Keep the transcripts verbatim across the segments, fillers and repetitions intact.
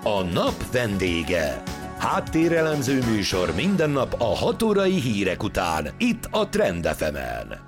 A nap vendége. Háttérelemző műsor minden nap a hat órai hírek után, itt a Trend ef emen.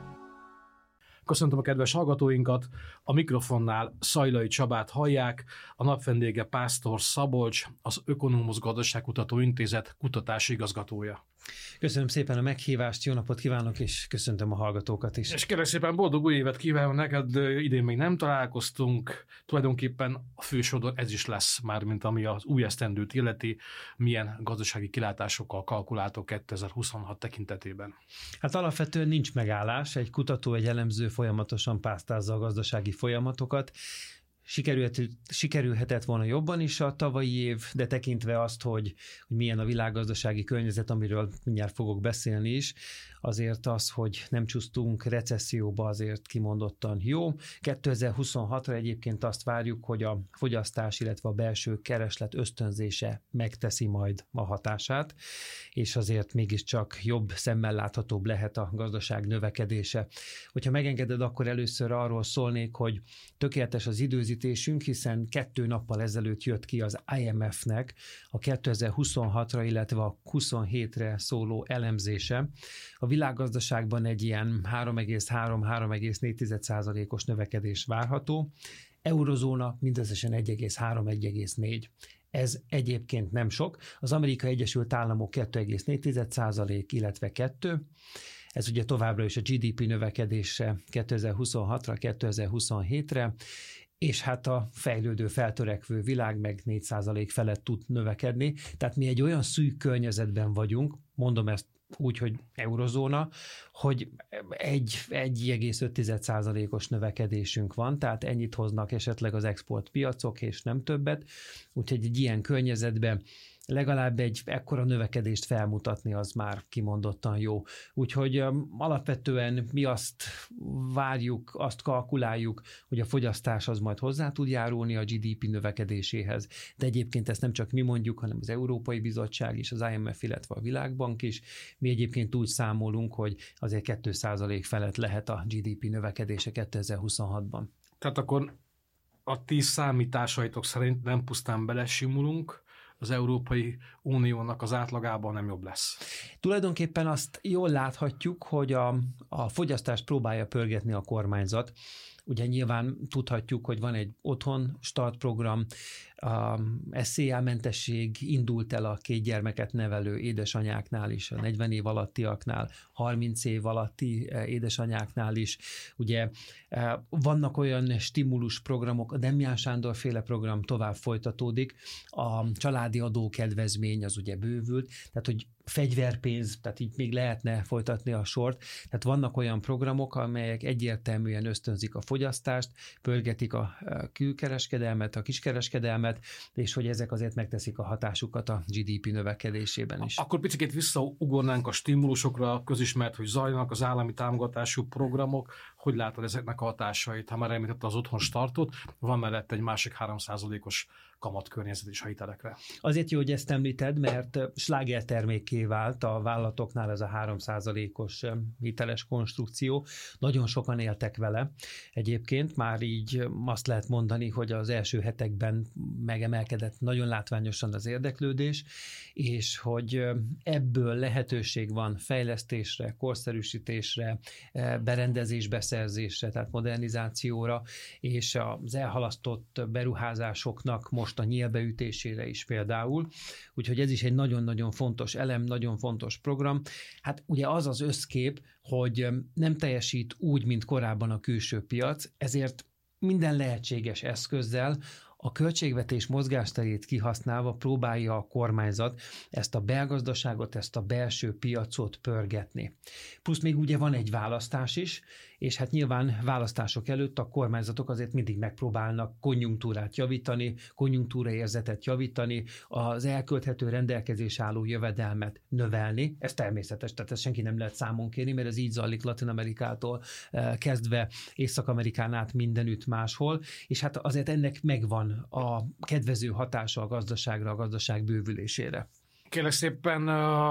Köszöntöm a kedves hallgatóinkat, a mikrofonnál Szajlai Csabát hallják, a nap vendége Pásztor Szabolcs, az Ökonomusz Gazdaságkutató Intézet kutatási igazgatója. Köszönöm szépen a meghívást, jó napot kívánok, és köszöntöm a hallgatókat is. És kérlek szépen boldog új évet kívánok neked, idén még nem találkoztunk, tulajdonképpen a fősodor ez is lesz már, mint ami az új esztendőt illeti, milyen gazdasági kilátásokkal kalkuláltok kétezer-huszonhat tekintetében. Hát alapvetően nincs megállás, egy kutató, egy elemző folyamatosan pásztázza a gazdasági folyamatokat. Sikerült, sikerülhetett volna jobban is a tavalyi év, de tekintve azt, hogy, hogy milyen a világgazdasági környezet, amiről mindjárt fogok beszélni is, azért az, hogy nem csúsztunk recesszióba, azért kimondottan jó. kétezer-huszonhatra egyébként azt várjuk, hogy a fogyasztás, illetve a belső kereslet ösztönzése megteszi majd a hatását, és azért mégiscsak jobb, szemmel láthatóbb lehet a gazdaság növekedése. Hogyha megengeded, akkor először arról szólnék, hogy tökéletes az időzítésünk, hiszen kettő nappal ezelőtt jött ki az i em ef-nek a kétezer-huszonhatra, illetve a huszonhétre szóló elemzése. A világgazdaságban egy ilyen három egész három-három egész négy százalékos növekedés várható, eurozóna mindösszesen egy egész három-egy egész négy. Ez egyébként nem sok. Az Amerikai Egyesült Államok kettő egész négy százalék, illetve kettő. Ez ugye továbbra is a gé dé pé növekedése kétezer-huszonhatra, kétezer-huszonhétre, és hát a fejlődő, feltörekvő világ meg négy százalék felett tud növekedni. Tehát mi egy olyan szűk környezetben vagyunk, mondom ezt úgy, hogy eurozóna, hogy egy, egy egész öt százalékos növekedésünk van, tehát ennyit hoznak esetleg az exportpiacok, és nem többet. Úgyhogy egy ilyen környezetben legalább egy ekkora növekedést felmutatni, az már kimondottan jó. Úgyhogy um, alapvetően mi azt várjuk, azt kalkuláljuk, hogy a fogyasztás az majd hozzá tud járulni a gé dé pé növekedéséhez. De egyébként ezt nem csak mi mondjuk, hanem az Európai Bizottság is, az i em ef, illetve a Világbank is. Mi egyébként úgy számolunk, hogy azért két százalék felett lehet a gé dé pé növekedése kétezer-huszonhatban. Tehát akkor a ti számításaitok szerint nem pusztán belesimulunk, az Európai Uniónak az átlagában nem jobb lesz. Tulajdonképpen azt jól láthatjuk, hogy a, a fogyasztást próbálja pörgetni a kormányzat. Ugye nyilván tudhatjuk, hogy van egy otthon startprogram, a es zé á-mentesség indult el a két gyermeket nevelő édesanyáknál is, a negyven év alattiaknál, harminc év alatti édesanyáknál is. Ugye vannak olyan stimulus programok, a Demján Sándor féle program tovább folytatódik, a családi adókedvezmény az ugye bővült, tehát hogy fegyverpénz, tehát így még lehetne folytatni a sort. Tehát vannak olyan programok, amelyek egyértelműen ösztönzik a fogyasztást, pörgetik a külkereskedelmet, a kiskereskedelmet, és hogy ezek azért megteszik a hatásukat a gé dé pé növekedésében is. Akkor picit visszaugornánk a stimulusokra, közismert, hogy zajlanak az állami támogatású programok. Hogy látod ezeknek a hatásait? Ha már említette az otthon startot, van mellett egy másik három százalékos kamatkörnyezet is a hitelekre. Azért jó, hogy ezt említed, mert slágertermékké vált a vállalatoknál ez a három százalékos hiteles konstrukció. Nagyon sokan éltek vele. Egyébként már így azt lehet mondani, hogy az első hetekben megemelkedett nagyon látványosan az érdeklődés, és hogy ebből lehetőség van fejlesztésre, korszerűsítésre, berendezésbeszerzésre, tehát modernizációra, és az elhalasztott beruházásoknak most a nyílbeütésére is például. Úgyhogy ez is egy nagyon-nagyon fontos elem, nagyon fontos program. Hát ugye az az összkép, hogy nem teljesít úgy, mint korábban a külső piac, ezért minden lehetséges eszközzel a költségvetés mozgásterét kihasználva próbálja a kormányzat ezt a belgazdaságot, ezt a belső piacot pörgetni. Plusz még ugye van egy választás is, és hát nyilván választások előtt a kormányzatok azért mindig megpróbálnak konjunktúrát javítani, konjunktúraérzetet javítani, az elkölthető rendelkezés álló jövedelmet növelni. Ez természetes, tehát ezt senki nem lehet számon kérni, mert ez így zajlik Latin-Amerikától kezdve Észak-Amerikán át mindenütt máshol, és hát azért ennek megvan a kedvező hatása a gazdaságra, a gazdaság bővülésére. Kérlek szépen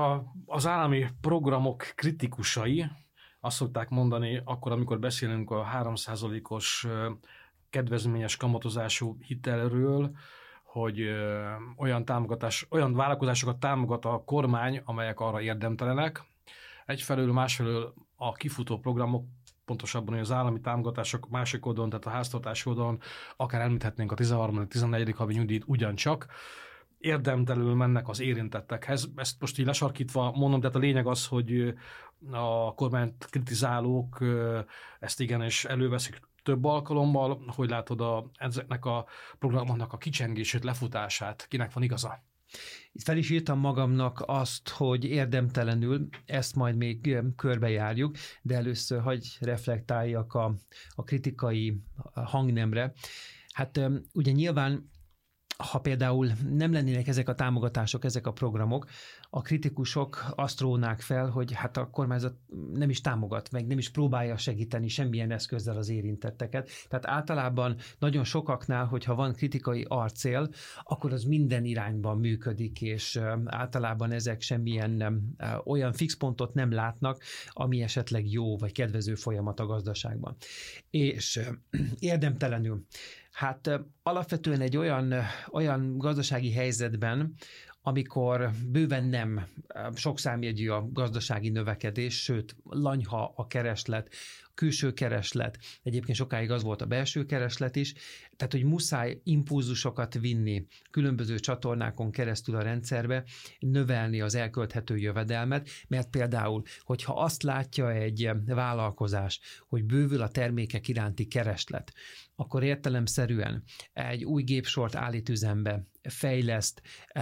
az állami programok kritikusai azt szokták mondani, akkor, amikor beszélünk a három százalékos kedvezményes kamatozású hitelről, hogy ö, olyan támogatás, olyan vállalkozásokat támogat a kormány, amelyek arra érdemtelenek. Egyfelől, másfelől a kifutó programok, pontosabban, hogy az állami támogatások másik oldalon, tehát a háztartási oldalon, akár említhetnénk a tizenharmadik tizennegyedik havi nyugdíjat ugyancsak, érdemtelenül mennek az érintettekhez. Ezt most így lesarkítva mondom, tehát a lényeg az, hogy a kormányt kritizálók ezt igenis előveszik több alkalommal. Hogy látod a, ezeknek a programoknak a kicsengését, lefutását? Kinek van igaza? Itt fel is írtam magamnak azt, hogy érdemtelenül, ezt majd még körbejárjuk, de először hagyj reflektáljak a, a kritikai hangnemre. Hát ugye nyilván, ha például nem lennének ezek a támogatások, ezek a programok, a kritikusok azt rónák fel, hogy hát a kormányzat nem is támogat, meg nem is próbálja segíteni semmilyen eszközzel az érintetteket. Tehát általában nagyon sokaknál, hogyha van kritikai arcél, akkor az minden irányban működik, és általában ezek semmilyen nem, olyan fix pontot nem látnak, ami esetleg jó vagy kedvező folyamat a gazdaságban. És érdemtelenül. Hát alapvetően egy olyan, olyan gazdasági helyzetben, amikor bőven nem sokszámjegyű a gazdasági növekedés, sőt, lanyha a kereslet, külső kereslet, egyébként sokáig az volt a belső kereslet is, tehát, hogy muszáj impulzusokat vinni különböző csatornákon keresztül a rendszerbe, növelni az elkölthető jövedelmet, mert például, hogyha azt látja egy vállalkozás, hogy bővül a termékek iránti kereslet, akkor értelemszerűen egy új gépsort állít üzembe, fejleszt,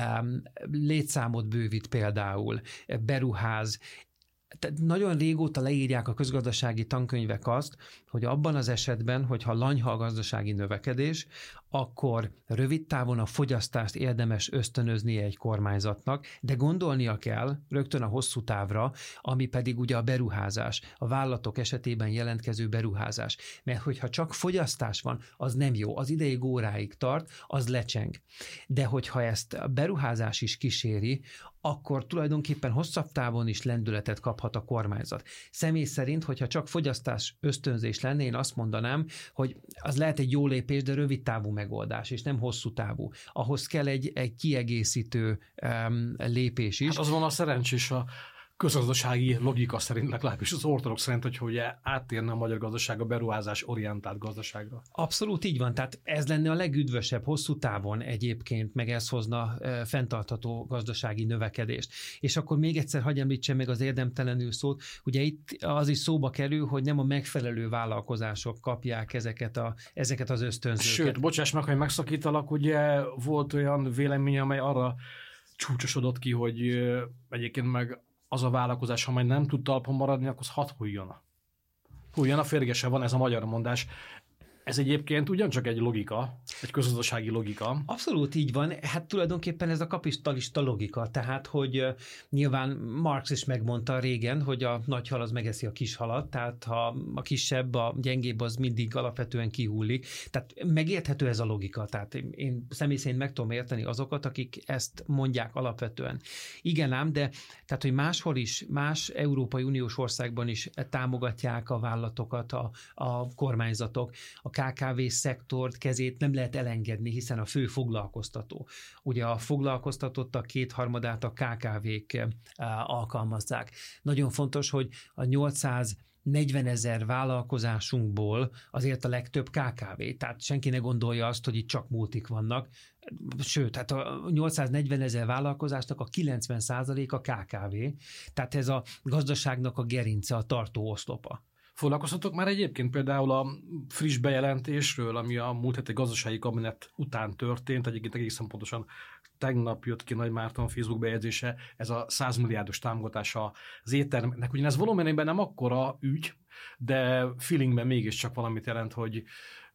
létszámot bővít például, beruház. Tehát nagyon régóta leírják a közgazdasági tankönyvek azt, hogy abban az esetben, hogyha lanyha a gazdasági növekedés, akkor rövid távon a fogyasztást érdemes ösztönöznie egy kormányzatnak, de gondolnia kell rögtön a hosszú távra, ami pedig ugye a beruházás, a vállalatok esetében jelentkező beruházás. Mert hogyha csak fogyasztás van, az nem jó, az ideig óráig tart, az lecseng. De hogyha ezt a beruházás is kíséri, akkor tulajdonképpen hosszabb távon is lendületet kaphat a kormányzat. Személy szerint, hogyha csak fogyasztás ösztönzés lenne, én azt mondanám, hogy az lehet egy jó lépés, de rövid távú megoldás, és nem hosszú távú. Ahhoz kell egy, egy kiegészítő um, lépés is. Hát az van a szerencsés a közgazdasági logika szerint, legalábbis az ortodox szerint, hogy ugye áttérne a magyar gazdaság a beruházás orientált gazdaságra. Abszolút így van, tehát ez lenne a legüdvösebb hosszú távon egyébként, meg ez hozna e, fenntartható gazdasági növekedést. És akkor még egyszer hagyj említsem meg az érdemtelenül szót, ugye itt az is szóba kerül, hogy nem a megfelelő vállalkozások kapják ezeket, a, ezeket az ösztönzőket. Sőt, bocsáss meg, hogy megszakítalak, ugye volt olyan vélemény, amely arra csúcsosodott ki, hogy egyébként meg az a vállalkozás, amely nem tud talpon maradni, akkor az hadd hulljon. Hulljon a férgese, van ez a magyar mondás. Ez egyébként ugyancsak egy logika, egy közgazdasági logika. Abszolút így van. Hát tulajdonképpen ez a kapitalista logika. Tehát, hogy uh, nyilván Marx is megmondta régen, hogy a nagy hal az megeszi a kis halat, tehát ha a kisebb, a gyengébb az mindig alapvetően kihullik. Tehát megérthető ez a logika. Tehát én, én személy szerint meg tudom érteni azokat, akik ezt mondják alapvetően. Igen ám, de tehát, hogy máshol is, más Európai Uniós országban is támogatják a vállalatokat, a, a kormányzatok, a ká ká vé szektort kezét nem lehet elengedni, hiszen a fő foglalkoztató. Ugye a foglalkoztatottak kétharmadát a ká ká vék alkalmazzák. Nagyon fontos, hogy a nyolcszáznegyvenezer vállalkozásunkból azért a legtöbb ká ká vé. Tehát senki ne gondolja azt, hogy itt csak multik vannak. Sőt, hát a nyolcszáznegyvenezer vállalkozásnak a kilencven százaléka ká ká vé. Tehát ez a gazdaságnak a gerince, a tartó oszlopa. Foglalkoztatok már egyébként például a friss bejelentésről, ami a múlt heti gazdasági kabinet után történt, egyébként egészen pontosan tegnap jött ki Nagy Márton Facebook bejegyzése, ez a száz milliárdos támogatása az éttermeknek. Ugyan ez volumenében nem akkora ügy, de feelingben mégiscsak valamit jelent, hogy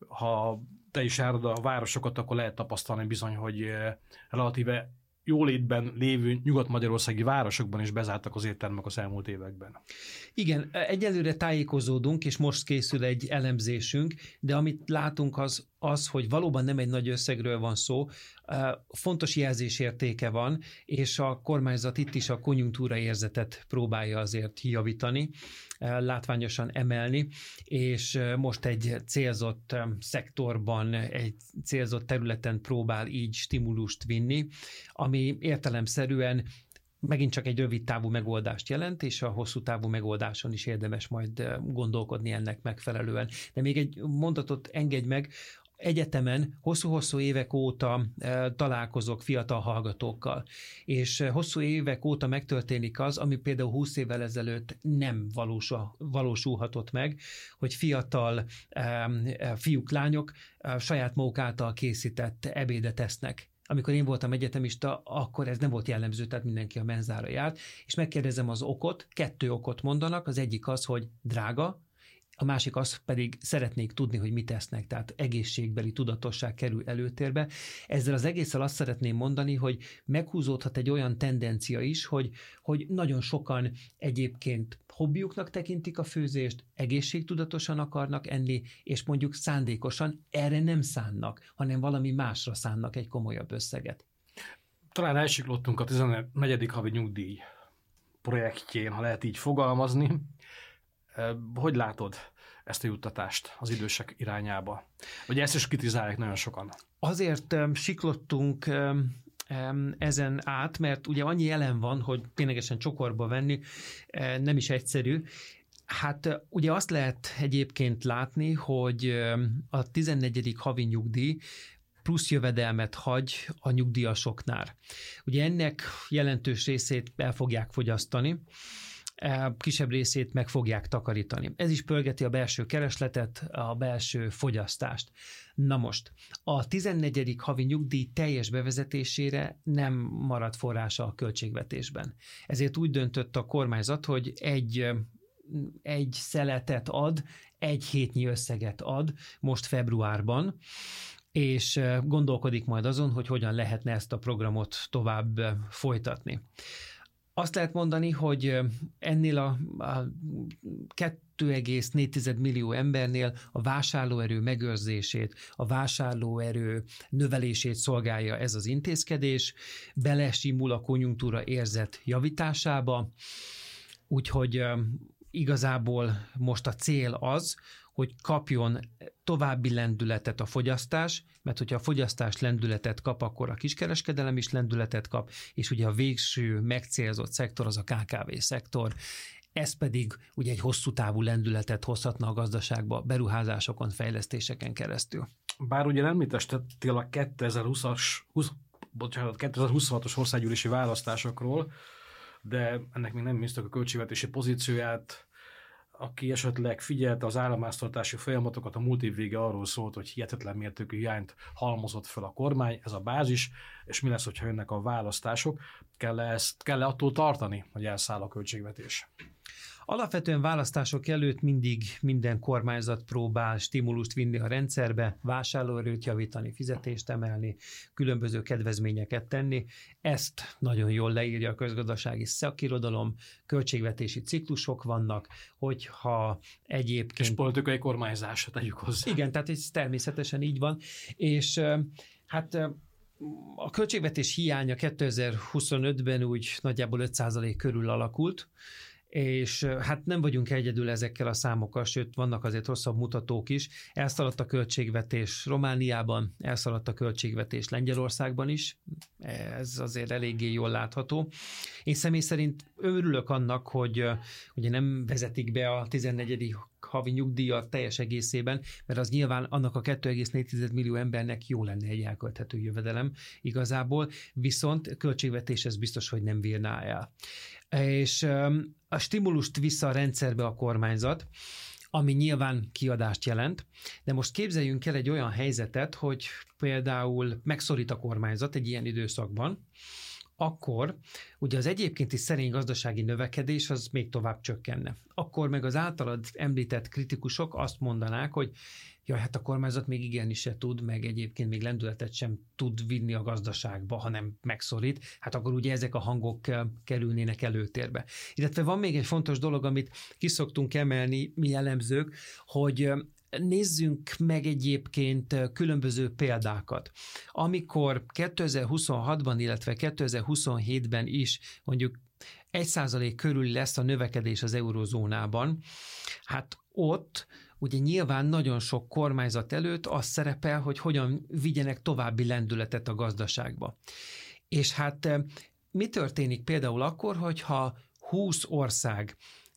ha te is járod a városokat, akkor lehet tapasztalni bizony, hogy relatíve jólétben lévő nyugat-magyarországi városokban is bezártak az éttermek az elmúlt években. Igen, egyelőre tájékozódunk, és most készül egy elemzésünk, de amit látunk az az, hogy valóban nem egy nagy összegről van szó, fontos jelzésértéke van, és a kormányzat itt is a konjunktúra érzetet próbálja azért javítani, látványosan emelni, és most egy célzott szektorban, egy célzott területen próbál így stimulust vinni, ami értelemszerűen megint csak egy rövid távú megoldást jelent, és a hosszú távú megoldáson is érdemes majd gondolkodni ennek megfelelően. De még egy mondatot engedj meg, egyetemen hosszú-hosszú évek óta e, találkozok fiatal hallgatókkal, és hosszú évek óta megtörténik az, ami például húsz évvel ezelőtt nem valósul, valósulhatott meg, hogy fiatal e, e, fiúk, lányok e, saját maguk által készített ebédet esznek. Amikor én voltam egyetemista, akkor ez nem volt jellemző, tehát mindenki a menzára járt, és megkérdezem az okot, kettő okot mondanak, az egyik az, hogy drága, a másik az pedig szeretnék tudni, hogy mit esznek, tehát egészségbeli tudatosság kerül előtérbe. Ezzel az egésszel azt szeretném mondani, hogy meghúzódhat egy olyan tendencia is, hogy, hogy nagyon sokan egyébként hobbiuknak tekintik a főzést, egészségtudatosan akarnak enni, és mondjuk szándékosan erre nem szánnak, hanem valami másra szánnak egy komolyabb összeget. Talán elsiklottunk a tizennegyedik havi nyugdíj projektjén, ha lehet így fogalmazni. Hogy látod ezt a juttatást az idősek irányába? Vagy ezt is kritizálják nagyon sokan? Azért um, siklottunk um, um, ezen át, mert ugye annyi jelen van, hogy ténylegesen csokorba venni uh, nem is egyszerű. Hát uh, ugye azt lehet egyébként látni, hogy um, a tizennegyedik havi nyugdíj plusz jövedelmet hagy a nyugdíjasoknál. Ugye ennek jelentős részét el fogják fogyasztani, kisebb részét meg fogják takarítani. Ez is pörgeti a belső keresletet, a belső fogyasztást. Na most, a tizennegyedik havi nyugdíj teljes bevezetésére nem marad forrása a költségvetésben. Ezért úgy döntött a kormányzat, hogy egy, egy szeletet ad, egy hétnyi összeget ad most februárban, és gondolkodik majd azon, hogy hogyan lehetne ezt a programot tovább folytatni. Azt lehet mondani, hogy ennél a, a kettő egész négy millió embernél a vásárlóerő megőrzését, a vásárlóerő növelését szolgálja ez az intézkedés, belesimul a konjunktúra érzet javításába, úgyhogy igazából most a cél az, hogy kapjon további lendületet a fogyasztás, mert hogyha a fogyasztás lendületet kap, akkor a kiskereskedelem is lendületet kap, és ugye a végső megcélzott szektor az a ká ká vé szektor, ez pedig ugye egy hosszú távú lendületet hozhatna a gazdaságba beruházásokon, fejlesztéseken keresztül. Bár ugye említettél a kétezer-húszas, húsz, bocsánat, kétezer-huszonhatos országgyűlési választásokról, de ennek még nem néztük a költségvetési pozícióját. Aki esetleg figyelte az államháztartási folyamatokat, a múlt év vége arról szólt, hogy hihetetlen mértékű hiányt halmozott fel a kormány, ez a bázis, és mi lesz, hogyha jönnek a választások? Kell-e, ezt, kell-e attól tartani, hogy elszáll a költségvetés? Alapvetően választások előtt mindig minden kormányzat próbál stimulust vinni a rendszerbe, vásárlóerőt javítani, fizetést emelni, különböző kedvezményeket tenni. Ezt nagyon jól leírja a közgazdasági szakirodalom, költségvetési ciklusok vannak, hogyha egyébként... És politikai kormányzásra tegyük hozzá. Igen, tehát ez természetesen így van, és hát... A költségvetés hiánya kétezer-huszonötben úgy nagyjából öt százalék körül alakult, és hát nem vagyunk egyedül ezekkel a számokkal, sőt vannak azért rosszabb mutatók is. Elszaladt a költségvetés Romániában, elszaladt a költségvetés Lengyelországban is, ez azért eléggé jól látható. Én személy szerint örülök annak, hogy ugye nem vezetik be a tizennegyedik havi nyugdíjat teljes egészében, mert az nyilván annak a kettő egész négy millió embernek jó lenne egy elkölthető jövedelem igazából, viszont költségvetés ez biztos, hogy nem bírná el. És a stimulust vissza a rendszerbe a kormányzat, ami nyilván kiadást jelent, de most képzeljünk el egy olyan helyzetet, hogy például megszorít a kormányzat egy ilyen időszakban, akkor ugye az egyébkénti szerény gazdasági növekedés az még tovább csökkenne. Akkor meg az általad említett kritikusok azt mondanák, hogy jaj, hát a kormányzat még igenis se tud, meg egyébként még lendületet sem tud vinni a gazdaságba, hanem megszorít, hát akkor ugye ezek a hangok kerülnének előtérbe. Illetve van még egy fontos dolog, amit kiszoktunk emelni mi elemzők, hogy nézzünk meg egyébként különböző példákat. Amikor kétezer-huszonhatban, illetve kétezer-huszonhétben is mondjuk egy százalék körül lesz a növekedés az eurózónában, hát ott ugye nyilván nagyon sok kormányzat előtt az szerepel, hogy hogyan vigyenek további lendületet a gazdaságba. És hát mi történik például akkor, hogyha húsz ország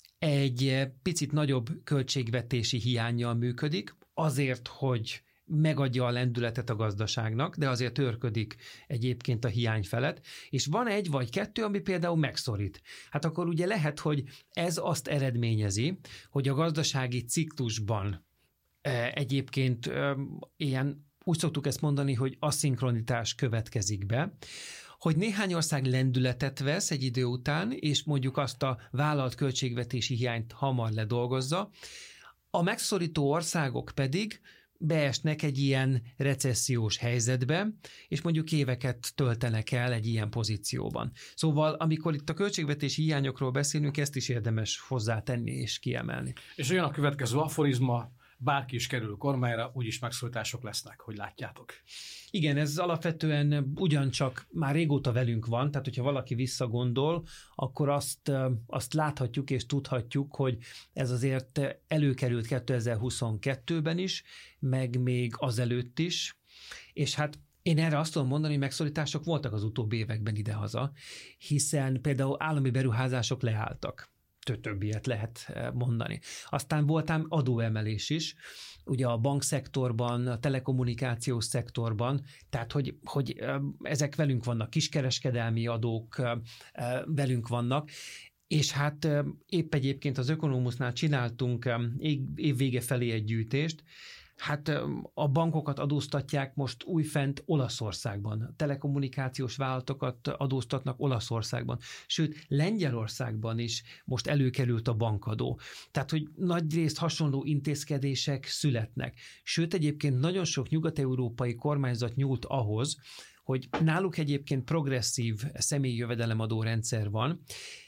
egy picit nagyobb költségvetési hiánnyal működik, azért, hogy megadja a lendületet a gazdaságnak, de azért törködik egyébként a hiány felett, és van egy vagy kettő, ami például megszorít. Hát akkor ugye lehet, hogy ez azt eredményezi, hogy a gazdasági ciklusban egyébként ilyen, úgy szoktuk ezt mondani, hogy aszinkronitás következik be, hogy néhány ország lendületet vesz egy idő után, és mondjuk azt a vállalt költségvetési hiányt hamar ledolgozza, a megszorító országok pedig beesnek egy ilyen recessziós helyzetbe, és mondjuk éveket töltenek el egy ilyen pozícióban. Szóval, amikor itt a költségvetési hiányokról beszélünk, ezt is érdemes hozzátenni és kiemelni. És olyan a következő aforizma, bárki is kerül kormányra, úgyis megszorítások lesznek, hogy látjátok. Igen, ez alapvetően ugyancsak már régóta velünk van, tehát hogyha valaki visszagondol, akkor azt, azt láthatjuk és tudhatjuk, hogy ez azért előkerült kétezer-huszonkettőben is, meg még azelőtt is, és hát én erre azt tudom mondani, hogy megszorítások voltak az utóbbi években idehaza, hiszen például állami beruházások leálltak. Több ilyet lehet mondani. Aztán voltám adóemelés is, ugye a bankszektorban, a telekommunikációs szektorban, tehát hogy, hogy ezek velünk vannak, kiskereskedelmi adók velünk vannak, és hát épp egyébként az Ökonomusznál csináltunk évvége felé egy gyűjtést, hát a bankokat adóztatják most újfent Olaszországban, a telekommunikációs vállalatokat adóztatnak Olaszországban, sőt Lengyelországban is most előkerült a bankadó. Tehát, hogy nagyrészt hasonló intézkedések születnek. Sőt, egyébként nagyon sok nyugat-európai kormányzat nyúlt ahhoz, hogy náluk egyébként progresszív személyi jövedelemadó rendszer van,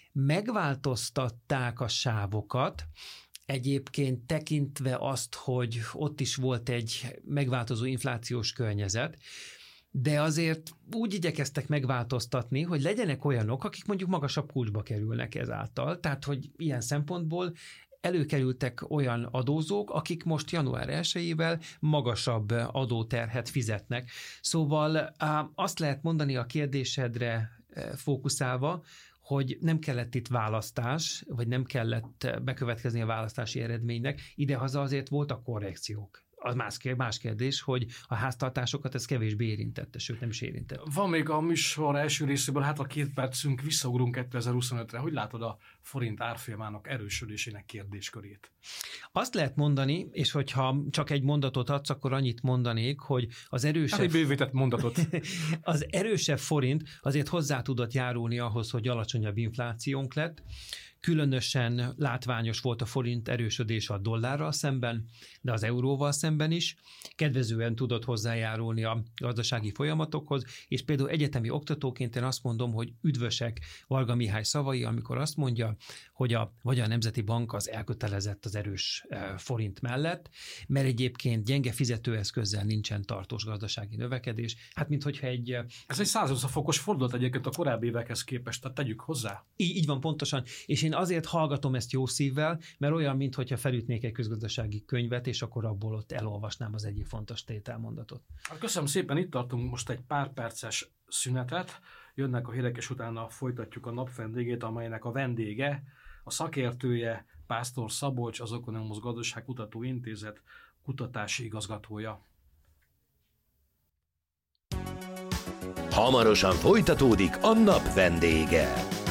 megváltoztatták a sávokat, egyébként tekintve azt, hogy ott is volt egy megváltozó inflációs környezet, de azért úgy igyekeztek megváltoztatni, hogy legyenek olyanok, akik mondjuk magasabb kulcsba kerülnek ezáltal. Tehát, hogy ilyen szempontból előkerültek olyan adózók, akik most január elsejével magasabb adóterhet fizetnek. Szóval azt lehet mondani a kérdésedre fókuszálva, hogy nem kellett itt választás, vagy nem kellett bekövetkezni a választási eredménynek, idehaza azért voltak korrekciók. Az más kérdés, hogy a háztartásokat ez kevésbé érintette, sőt nem is érintette. Van még a műsor első részéből, hát a két percünk, visszaugrunk kétezer-huszonötre. Hogy látod a forint árfolyamának erősödésének kérdéskörét? Azt lehet mondani, és hogyha csak egy mondatot adsz, akkor annyit mondanék, hogy az erősebb... Hát egy bővített mondatot. Az erősebb forint azért hozzá tudott járulni ahhoz, hogy alacsonyabb inflációnk lett. Különösen látványos volt a forint erősödése a dollárral szemben, de az euróval szemben is. Kedvezően tudott hozzájárulni a gazdasági folyamatokhoz, és például egyetemi oktatóként én azt mondom, hogy üdvösek Varga Mihály szavai, amikor azt mondja, hogy a, vagy a Nemzeti Bank az elkötelezett az erős forint mellett, mert egyébként gyenge fizetőeszközzel nincsen tartós gazdasági növekedés. Hát minthogyha egy... Ez egy százötven fokos fordulat egyébként a korábbi évekhez képest, tehát tegyük hozzá. Így, így van pontosan, és én azért hallgatom ezt jó szívvel, mert olyan, mintha felütnék egy közgazdasági könyvet, és akkor abból ott elolvasnám az egyik fontos tételmondatot. Köszönöm szépen, itt tartunk most egy pár perces szünetet, jönnek a hírek, és utána folytatjuk a nap vendégét, amelynek a vendége, a szakértője, Pásztor Szabolcs, az Ökonomusz Gazdaságkutató Intézet kutatási igazgatója. Hamarosan folytatódik a nap vendége.